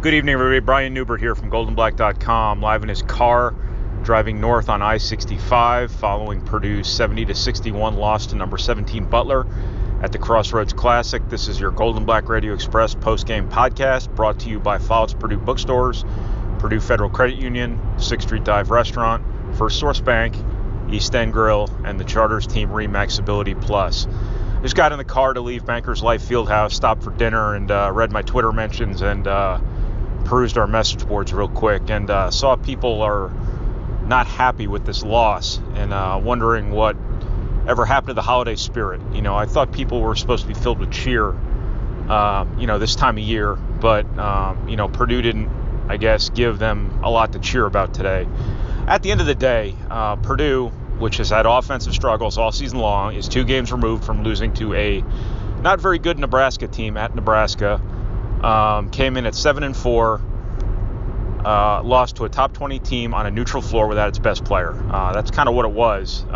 Good evening, everybody. Brian Newbert here from GoldenBlack.com, live in his car, driving north on I-65, following Purdue's 70-61 loss to number 17 Butler at the Crossroads Classic. This is your Golden Black Radio Express post-game podcast, brought to you by Follett's Purdue Bookstores, Purdue Federal Credit Union, 6th Street Dive Restaurant, First Source Bank, East End Grill, and the Charters Team Remax Ability Plus. Just got in the car to leave Bankers Life Fieldhouse, stopped for dinner, and read my Twitter mentions and perused our message boards real quick, and saw people are not happy with this loss and wondering what ever happened to the holiday spirit. You know, I thought people were supposed to be filled with cheer, this time of year, but, Purdue didn't, I guess, give them a lot to cheer about today. At the end of the day, Purdue, which has had offensive struggles all season long, is 2 games removed from losing to a not very good Nebraska team at Nebraska. Came in at 7-4, lost to a top 20 team on a neutral floor without its best player. That's kind of what it was.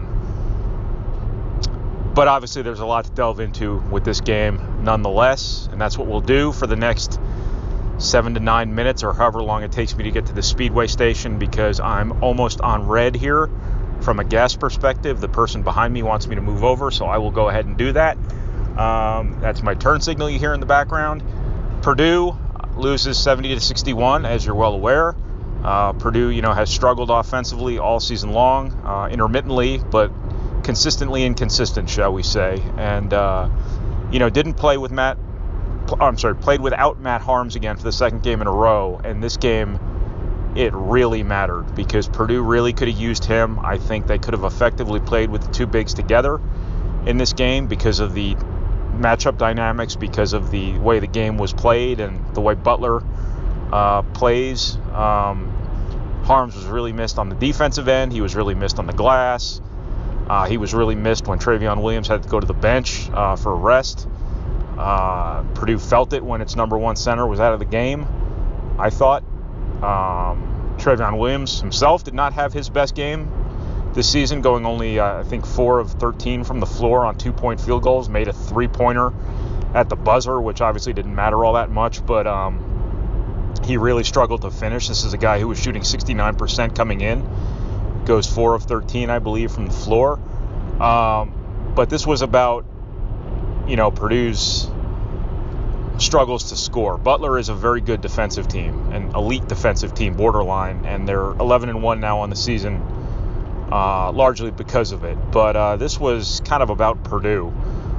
But obviously there's a lot to delve into with this game nonetheless, and that's what we'll do for the next 7 to 9 minutes, or however long it takes me to get to the Speedway station, because I'm almost on red here from a gas perspective. The person behind me wants me to move over, so I will go ahead and do that. That's my turn signal you hear in the background. Purdue loses 70-61, as you're well aware. Purdue, has struggled offensively all season long, intermittently, but consistently inconsistent, shall we say. And, didn't play with played without Matt Haarms again for the second game in a row. And this game, it really mattered because Purdue really could have used him. I think they could have effectively played with the 2 bigs together in this game because of the matchup dynamics, because of the way the game was played and the way Butler plays. Haarms was really missed on the defensive end. He was really missed on the glass. He was really missed when Travion Williams had to go to the bench for a rest. Purdue felt it when its number 1 center was out of the game, I thought. Travion Williams himself did not have his best game this season, going only, 4 of 13 from the floor on 2-point field goals, made a 3-pointer at the buzzer, which obviously didn't matter all that much, but he really struggled to finish. This is a guy who was shooting 69% coming in, goes 4 of 13, I believe, from the floor. But this was about, Purdue's struggles to score. Butler is a very good defensive team, an elite defensive team, borderline, and they're 11-1 now on the season, largely because of it. But this was kind of about Purdue.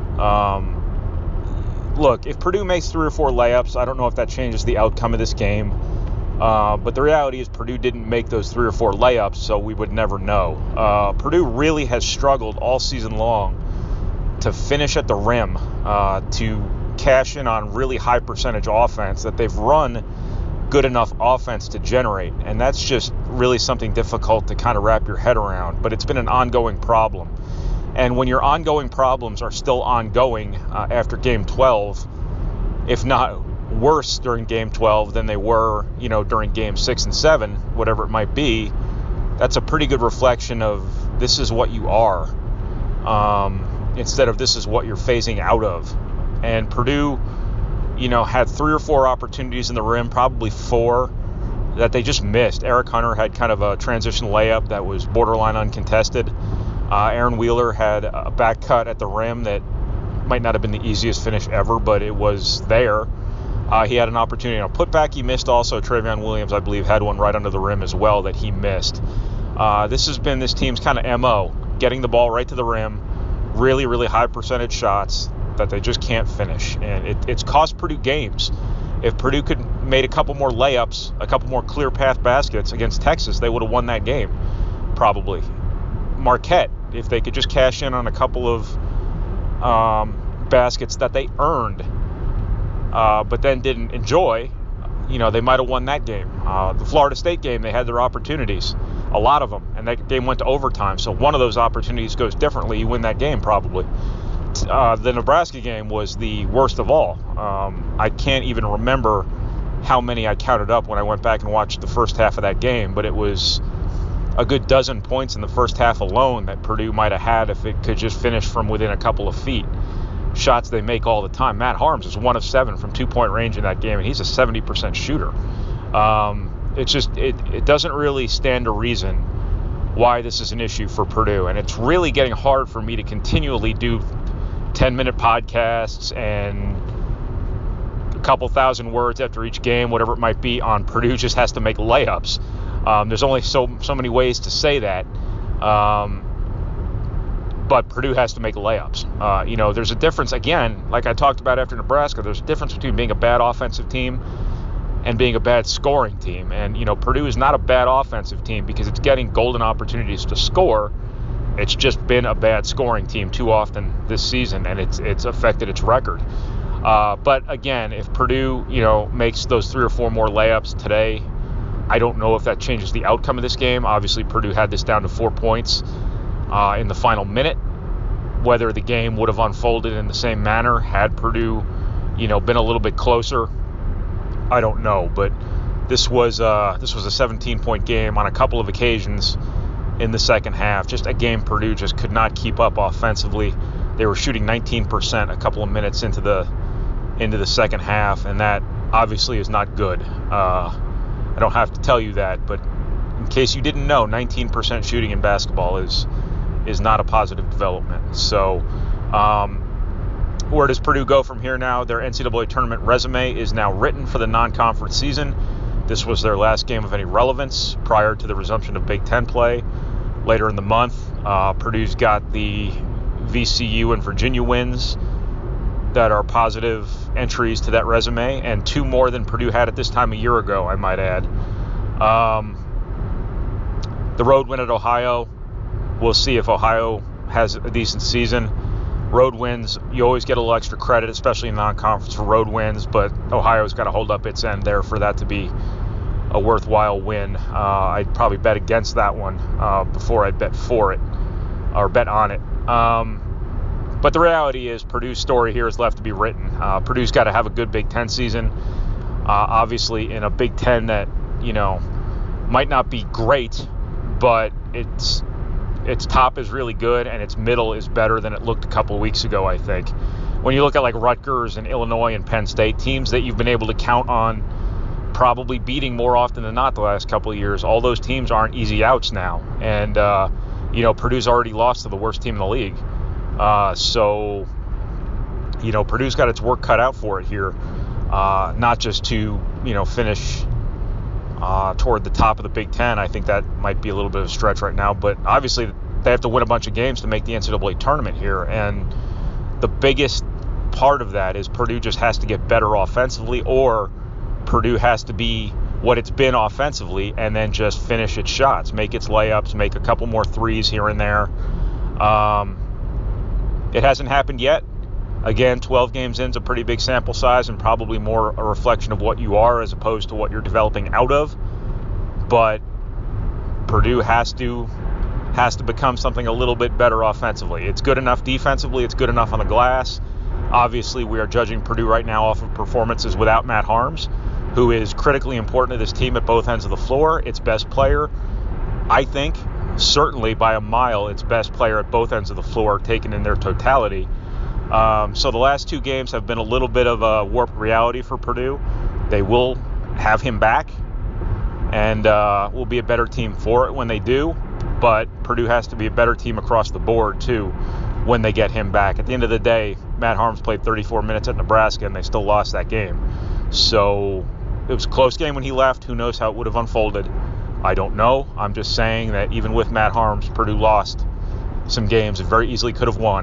Look, if Purdue makes 3 or 4 layups, I don't know if that changes the outcome of this game. But the reality is Purdue didn't make those 3 or 4 layups, so we would never know. Purdue really has struggled all season long to finish at the rim, to cash in on really high percentage offense that they've run good enough offense to generate. And that's just really something difficult to kind of wrap your head around. But it's been an ongoing problem. And when your ongoing problems are still ongoing after Game 12, if not worse during Game 12 than they were, during Game 6 and 7, whatever it might be, that's a pretty good reflection of this is what you are, instead of this is what you're phasing out of. And Purdue, had 3 or 4 opportunities in the rim, probably 4, that they just missed. Eric Hunter had kind of a transition layup that was borderline uncontested. Aaron Wheeler had a back cut at the rim that might not have been the easiest finish ever, but it was there. He had an opportunity on a putback he missed also. Travion Williams, I believe, had one right under the rim as well that he missed. This has been this team's kind of MO, getting the ball right to the rim, really, really high percentage shots that they just can't finish. And it's cost Purdue games. If Purdue could made a couple more layups, a couple more clear path baskets against Texas, they would have won that game, probably. Marquette, if they could just cash in on a couple of baskets that they earned, but then didn't enjoy, they might have won that game. The Florida State game, they had their opportunities, a lot of them, and that game went to overtime. So one of those opportunities goes differently, you win that game probably. The Nebraska game was the worst of all. I can't even remember how many I counted up when I went back and watched the first half of that game, but it was a good dozen points in the first half alone that Purdue might have had if it could just finish from within a couple of feet. shots they make all the time. Matt Haarms is 1 of 7 from 2-point range in that game, and he's a 70% shooter. It doesn't really stand to reason why this is an issue for Purdue, and it's really getting hard for me to continually do 10-minute podcasts and a couple thousand words after each game, whatever it might be, on Purdue just has to make layups. There's only so many ways to say that, but Purdue has to make layups. There's a difference, again, like I talked about after Nebraska, there's a difference between being a bad offensive team and being a bad scoring team. And, Purdue is not a bad offensive team because it's getting golden opportunities to score. It's just been a bad scoring team too often this season, and it's affected its record. But again, if Purdue, makes those 3 or 4 more layups today, I don't know if that changes the outcome of this game. Obviously, Purdue had this down to 4 points in the final minute. Whether the game would have unfolded in the same manner had Purdue, been a little bit closer, I don't know. But this was a 17-point game on a couple of occasions in the second half. Just a game Purdue just could not keep up offensively. They were shooting 19% a couple of minutes into the second half, and that obviously is not good. I don't have to tell you that, but in case you didn't know, 19% shooting in basketball is not a positive development. So where does Purdue go from here now? Their NCAA tournament resume is now written for the non-conference season. This was their last game of any relevance prior to the resumption of Big Ten play later in the month. Purdue's got the VCU and Virginia wins that are positive entries to that resume, and 2 more than Purdue had at this time a year ago, I might add. The road win at Ohio, we'll see if Ohio has a decent season. Road wins, you always get a little extra credit, especially in non-conference for road wins, but Ohio's got to hold up its end there for that to be a worthwhile win. I'd probably bet against that one before I'd bet for it or bet on it. But the reality is Purdue's story here is left to be written. Purdue's got to have a good Big Ten season. Obviously, in a Big Ten that, might not be great, but its top is really good and its middle is better than it looked a couple of weeks ago, I think. When you look at like Rutgers and Illinois and Penn State, teams that you've been able to count on probably beating more often than not the last couple of years, all those teams aren't easy outs now. And, Purdue's already lost to the worst team in the league. So Purdue's got its work cut out for it here, not just to, finish toward the top of the Big Ten. I think that might be a little bit of a stretch right now, but obviously they have to win a bunch of games to make the NCAA tournament here, and the biggest part of that is Purdue just has to get better offensively, or Purdue has to be what it's been offensively and then just finish its shots, make its layups, make a couple more threes here and there. It hasn't happened yet. Again, 12 games in is a pretty big sample size and probably more a reflection of what you are as opposed to what you're developing out of. But Purdue has to become something a little bit better offensively. It's good enough defensively. It's good enough on the glass. Obviously, we are judging Purdue right now off of performances without Matt Haarms, who is critically important to this team at both ends of the floor. Its best player, I think, certainly by a mile, its best player at both ends of the floor taken in their totality. So the last 2 games have been a little bit of a warped reality for Purdue. They will have him back, and will be a better team for it when they do. But Purdue has to be a better team across the board, too, when they get him back. At the end of the day, Matt Haarms played 34 minutes at Nebraska, and they still lost that game. So it was a close game when he left. Who knows how it would have unfolded? I don't know. I'm just saying that even with Matt Haarms, Purdue lost some games it very easily could have won.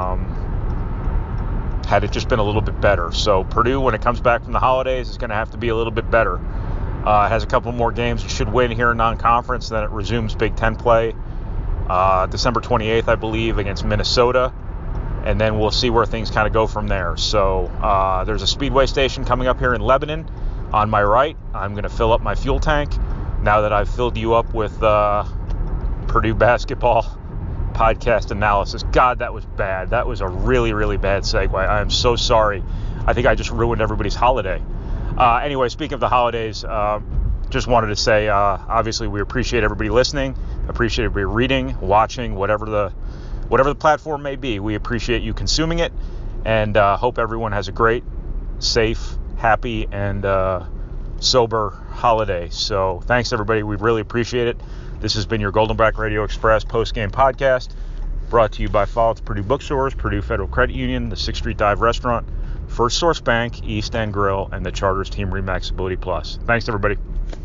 Had it just been a little bit better. So Purdue, when it comes back from the holidays, is going to have to be a little bit better. It has a couple more games it should win here in non-conference, then it resumes Big Ten play December 28th, I believe, against Minnesota, and then we'll see where things kind of go from there. So there's a Speedway station coming up here in Lebanon on my right. I'm going to fill up my fuel tank now that I've filled you up with Purdue basketball podcast analysis. God, that was bad. That was a really, really bad segue. I am so sorry. I think I just ruined everybody's holiday. Anyway, speaking of the holidays, just wanted to say, obviously, we appreciate everybody listening, appreciate everybody reading, watching, whatever the platform may be. We appreciate you consuming it, and hope everyone has a great, safe, happy, and sober holiday. So thanks, everybody. We really appreciate it. This has been your Golden Back Radio Express post-game podcast, brought to you by Follett's Purdue Bookstores, Purdue Federal Credit Union, the 6th Street Dive Restaurant, First Source Bank, East End Grill, and the Charters Team Remax Ability Plus. Thanks, everybody.